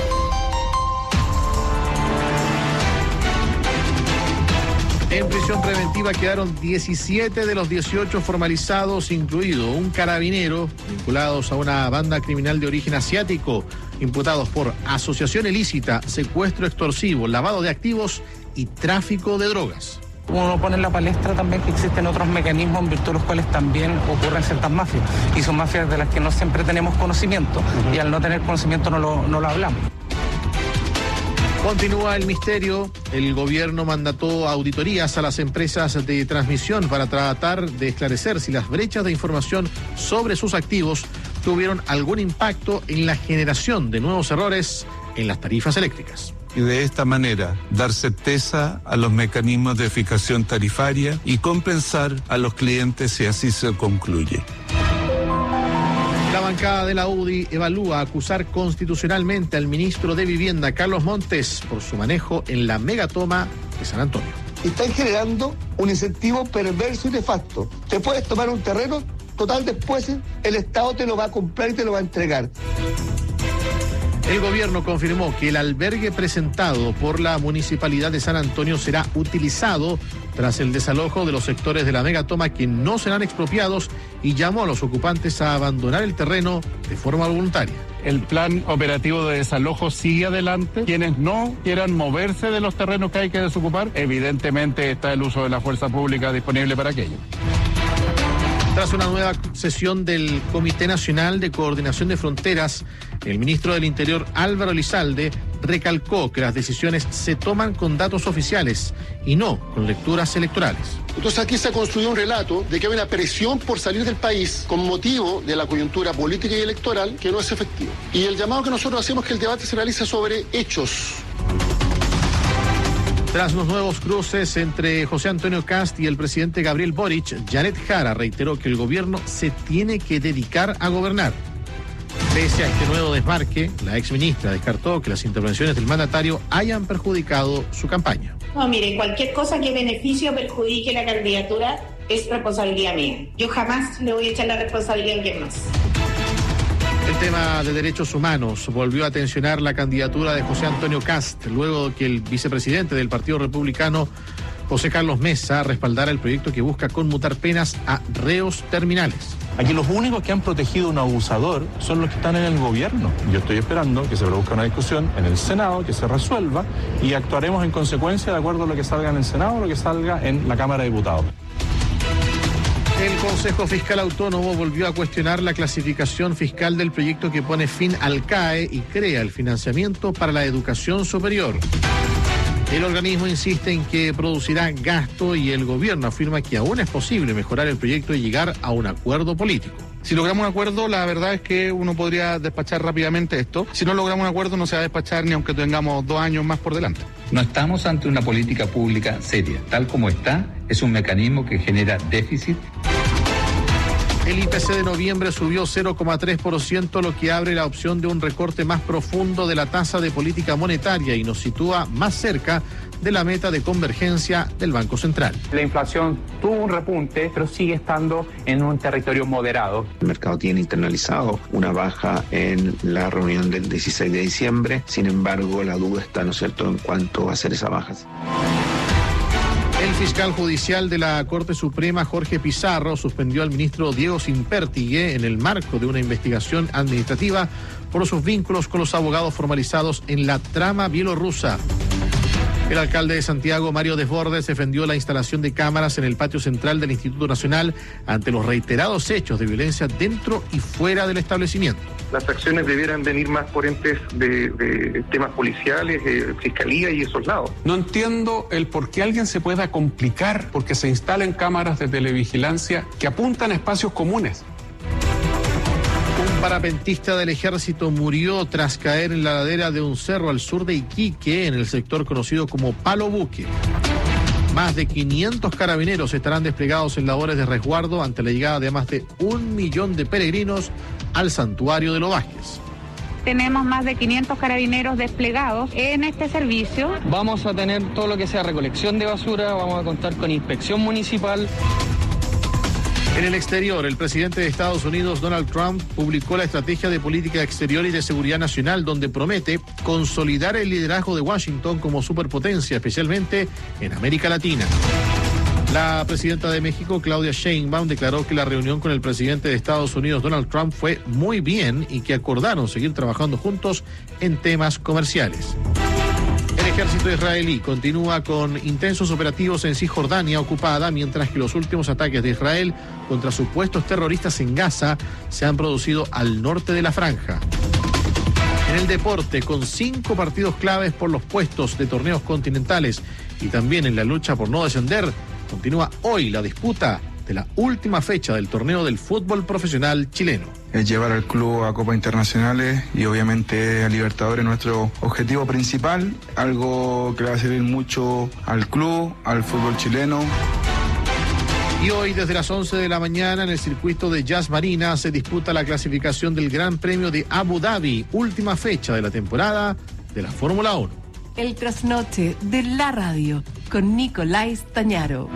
En prisión preventiva quedaron 17 de los 18 formalizados, incluido un carabinero, vinculados a una banda criminal de origen asiático, imputados por asociación ilícita, secuestro extorsivo, lavado de activos y tráfico de drogas. Uno pone en la palestra también que existen otros mecanismos en virtud de los cuales también ocurren ciertas mafias, y son mafias de las que no siempre tenemos conocimiento, y al no tener conocimiento no lo hablamos. Continúa el misterio. El gobierno mandató auditorías a las empresas de transmisión para tratar de esclarecer si las brechas de información sobre sus activos tuvieron algún impacto en la generación de nuevos errores en las tarifas eléctricas. Y de esta manera dar certeza a los mecanismos de fijación tarifaria y compensar a los clientes si así se concluye. La bancada de la UDI evalúa acusar constitucionalmente al ministro de Vivienda, Carlos Montes, por su manejo en la megatoma de San Antonio. Están generando un incentivo perverso y nefasto. Te puedes tomar un terreno, total después el Estado te lo va a comprar y te lo va a entregar. El gobierno confirmó que el albergue presentado por la Municipalidad de San Antonio será utilizado tras el desalojo de los sectores de la megatoma que no serán expropiados, y llamó a los ocupantes a abandonar el terreno de forma voluntaria. El plan operativo de desalojo sigue adelante. Quienes no quieran moverse de los terrenos que hay que desocupar, evidentemente está el uso de la fuerza pública disponible para aquello. Tras una nueva sesión del Comité Nacional de Coordinación de Fronteras, el ministro del Interior, Álvaro Elizalde, recalcó que las decisiones se toman con datos oficiales y no con lecturas electorales. Entonces aquí se construyó un relato de que hay una presión por salir del país con motivo de la coyuntura política y electoral que no es efectivo. Y el llamado que nosotros hacemos es que el debate se realice sobre hechos. Tras los nuevos cruces entre José Antonio Kast y el presidente Gabriel Boric, Janet Jara reiteró que el gobierno se tiene que dedicar a gobernar. Pese a este nuevo desmarque, la exministra descartó que las intervenciones del mandatario hayan perjudicado su campaña. No, mire, cualquier cosa que beneficie o perjudique la candidatura es responsabilidad mía. Yo jamás le voy a echar la responsabilidad a alguien más. El tema de derechos humanos volvió a tensionar la candidatura de José Antonio Kast, luego que el vicepresidente del Partido Republicano, José Carlos Mesa, respaldara el proyecto que busca conmutar penas a reos terminales. Aquí los únicos que han protegido a un abusador son los que están en el gobierno. Yo estoy esperando que se produzca una discusión en el Senado, que se resuelva, y actuaremos en consecuencia de acuerdo a lo que salga en el Senado o lo que salga en la Cámara de Diputados. El Consejo Fiscal Autónomo volvió a cuestionar la clasificación fiscal del proyecto que pone fin al CAE y crea el financiamiento para la educación superior. El organismo insiste en que producirá gasto y el gobierno afirma que aún es posible mejorar el proyecto y llegar a un acuerdo político. Si logramos un acuerdo, la verdad es que uno podría despachar rápidamente esto. Si no logramos un acuerdo, no se va a despachar ni aunque tengamos 2 años más por delante. No estamos ante una política pública seria. Tal como está, es un mecanismo que genera déficit. El IPC de noviembre subió 0,3%, lo que abre la opción de un recorte más profundo de la tasa de política monetaria y nos sitúa más cerca de la meta de convergencia del Banco Central. La inflación tuvo un repunte, pero sigue estando en un territorio moderado. El mercado tiene internalizado una baja en la reunión del 16 de diciembre, sin embargo la duda está, ¿no es cierto?, en cuánto va a ser esa baja. El fiscal judicial de la Corte Suprema, Jorge Pizarro, suspendió al ministro Diego Simpértigue en el marco de una investigación administrativa por sus vínculos con los abogados formalizados en la trama bielorrusa. El alcalde de Santiago, Mario Desbordes, defendió la instalación de cámaras en el patio central del Instituto Nacional ante los reiterados hechos de violencia dentro y fuera del establecimiento. Las acciones debieran venir más por entes de temas policiales, fiscalía y esos lados. No entiendo el por qué alguien se pueda complicar porque se instalen cámaras de televigilancia que apuntan a espacios comunes. Un parapentista del ejército murió tras caer en la ladera de un cerro al sur de Iquique, en el sector conocido como Palo Buque. Más de 500 carabineros estarán desplegados en labores de resguardo ante la llegada de más de 1 millón de peregrinos al santuario de Los Vázquez. Tenemos más de 500 carabineros desplegados en este servicio. Vamos a tener todo lo que sea recolección de basura, vamos a contar con inspección municipal. En el exterior, el presidente de Estados Unidos, Donald Trump, publicó la estrategia de política exterior y de seguridad nacional, donde promete consolidar el liderazgo de Washington como superpotencia, especialmente en América Latina. La presidenta de México, Claudia Sheinbaum, declaró que la reunión con el presidente de Estados Unidos, Donald Trump, fue muy bien y que acordaron seguir trabajando juntos en temas comerciales. El ejército israelí continúa con intensos operativos en Cisjordania ocupada, mientras que los últimos ataques de Israel contra supuestos terroristas en Gaza se han producido al norte de la franja. En el deporte, con 5 partidos claves por los puestos de torneos continentales y también en la lucha por no descender, continúa hoy la disputa de la última fecha del torneo del fútbol profesional chileno. Es llevar al club a copas internacionales y obviamente a Libertadores nuestro objetivo principal, algo que le va a servir mucho al club, al fútbol chileno. Y hoy desde las 11 de la mañana en el circuito de Jazz Marina se disputa la clasificación del Gran Premio de Abu Dhabi, última fecha de la temporada de la Fórmula 1. El trasnoche de la radio con Nicolás Tañaro.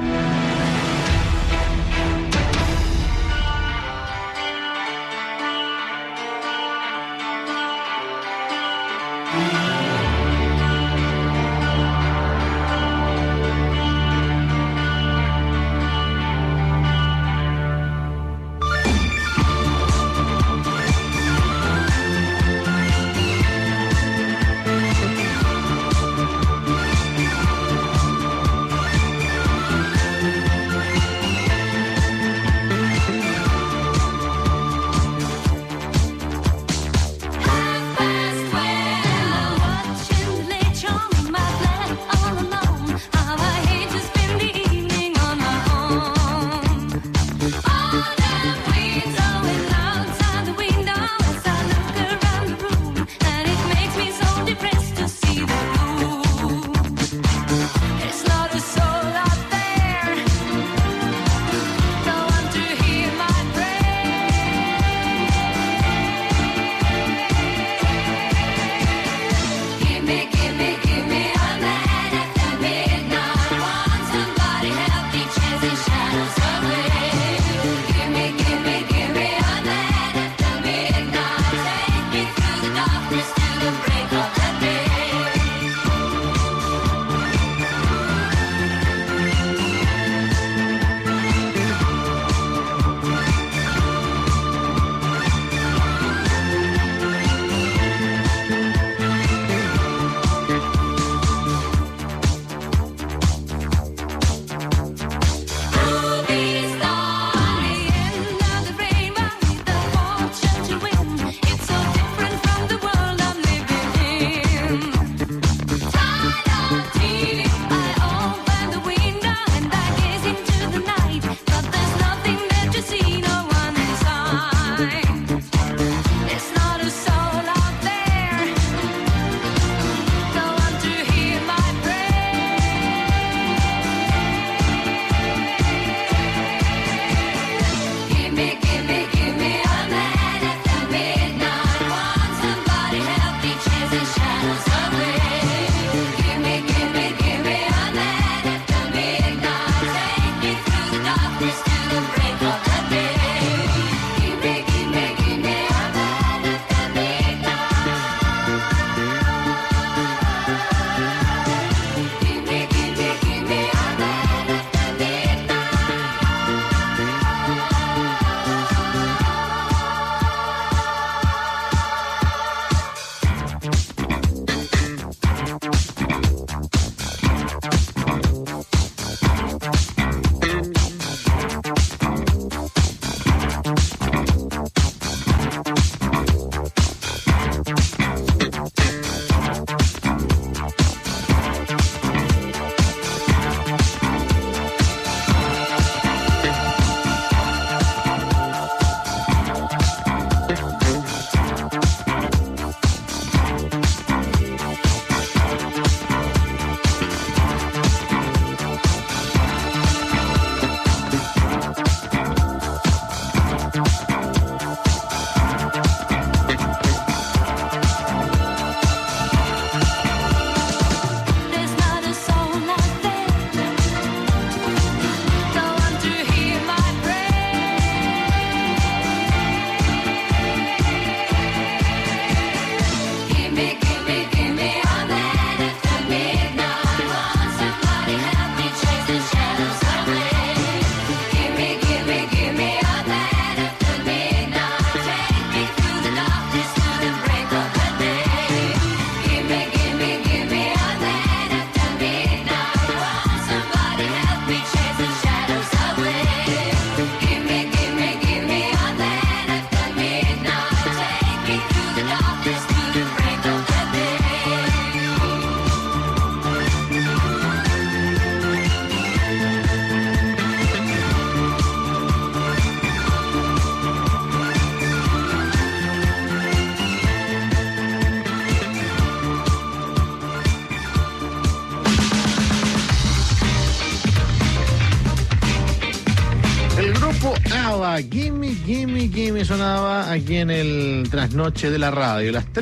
Gimme, Gimme, Gimme sonaba aquí en el trasnoche de la radio. Las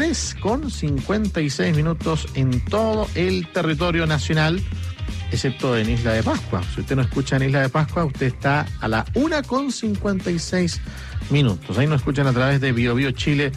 3:56 en todo el territorio nacional, excepto en Isla de Pascua. Si usted no escucha en Isla de Pascua, usted está a la 1:56. Ahí nos escuchan a través de biobiochile.cl.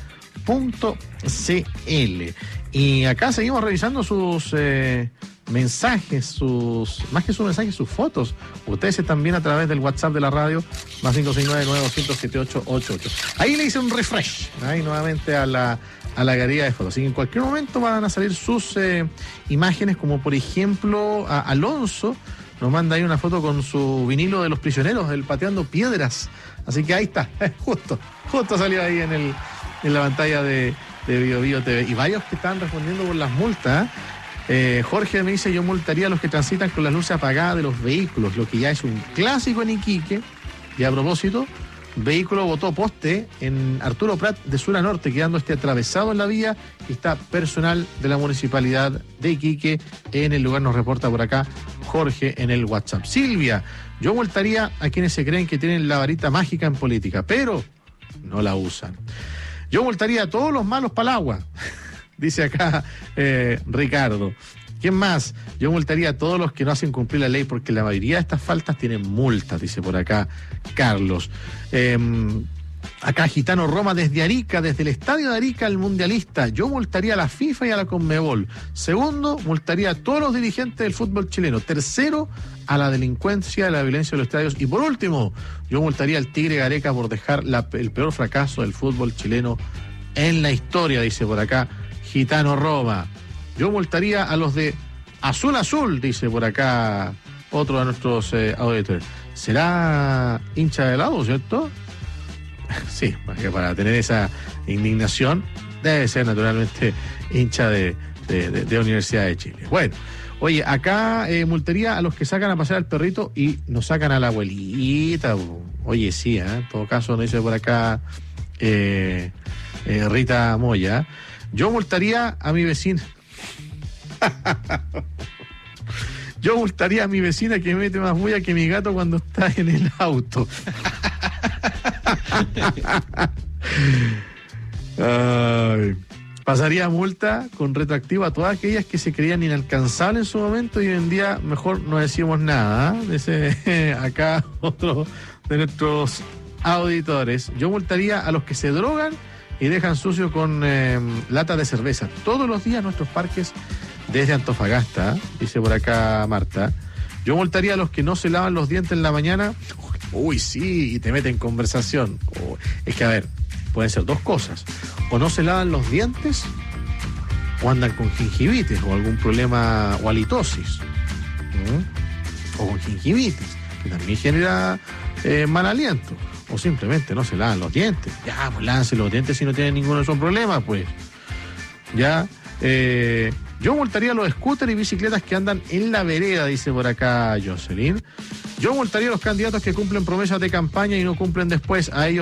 Y acá seguimos revisando sus mensajes, más que sus mensajes, sus fotos. Ustedes están bien a través del WhatsApp de la radio, más 569-9200-7888. Ahí le hice un refresh, ahí nuevamente a la galería de fotos. Así que en cualquier momento van a salir sus imágenes, como por ejemplo Alonso nos manda ahí una foto con su vinilo de Los Prisioneros, el Pateando Piedras. Así que ahí está, justo salió ahí en la pantalla de Bio Bio TV. Y varios que están respondiendo por las multas. Jorge me dice: yo multaría a los que transitan con las luces apagadas de los vehículos, lo que ya es un clásico en Iquique. Y a propósito, vehículo botó poste en Arturo Prat de sur a norte, quedando atravesado en la vía, y está personal de la municipalidad de Iquique en el lugar. Nos reporta por acá Jorge en el WhatsApp. Silvia: yo multaría a quienes se creen que tienen la varita mágica en política, pero no la usan. Yo multaría a todos los malos para el agua. Dice acá Ricardo. ¿Quién más? Yo multaría a todos los que no hacen cumplir la ley, porque la mayoría de estas faltas tienen multas, dice por acá Carlos. Acá Gitano Roma desde Arica, desde el estadio de Arica al Mundialista. Yo multaría a la FIFA y a la Conmebol. Segundo, multaría a todos los dirigentes del fútbol chileno. Tercero, a la delincuencia y la violencia de los estadios. Y por último, yo multaría al Tigre Gareca por dejar el peor fracaso del fútbol chileno en la historia, dice por acá Gitano Roma. Yo multaría a los de Azul Azul, dice por acá otro de nuestros auditores. ¿Será hincha de helado, cierto? Sí, para tener esa indignación debe ser naturalmente hincha de Universidad de Chile. Bueno, oye, acá multaría a los que sacan a pasear al perrito y nos sacan a la abuelita. Oye, sí, en todo caso nos dice por acá Rita Moya. Yo multaría a mi vecina. Yo multaría a mi vecina que mete más bulla que mi gato cuando está en el auto. Ay. Pasaría multa con retroactivo a todas aquellas que se creían inalcanzables en su momento y hoy en día mejor no decimos nada. Dice acá otro de nuestros auditores. Yo multaría a los que se drogan y dejan sucio con latas de cerveza todos los días en nuestros parques desde Antofagasta, dice por acá Marta. Yo multaría a los que no se lavan los dientes en la mañana. Uy, sí, y te meten en conversación. Es que, a ver, pueden ser dos cosas. O no se lavan los dientes, o andan con gingivitis, o algún problema, o halitosis. O con gingivitis, que también genera mal aliento. O simplemente no se lavan los dientes. Ya, pues lávense los dientes si no tienen ninguno de esos problemas, pues. Ya, yo multaría a los scooters y bicicletas que andan en la vereda, dice por acá Jocelyn. Yo multaría a los candidatos que cumplen promesas de campaña y no cumplen después. A ellos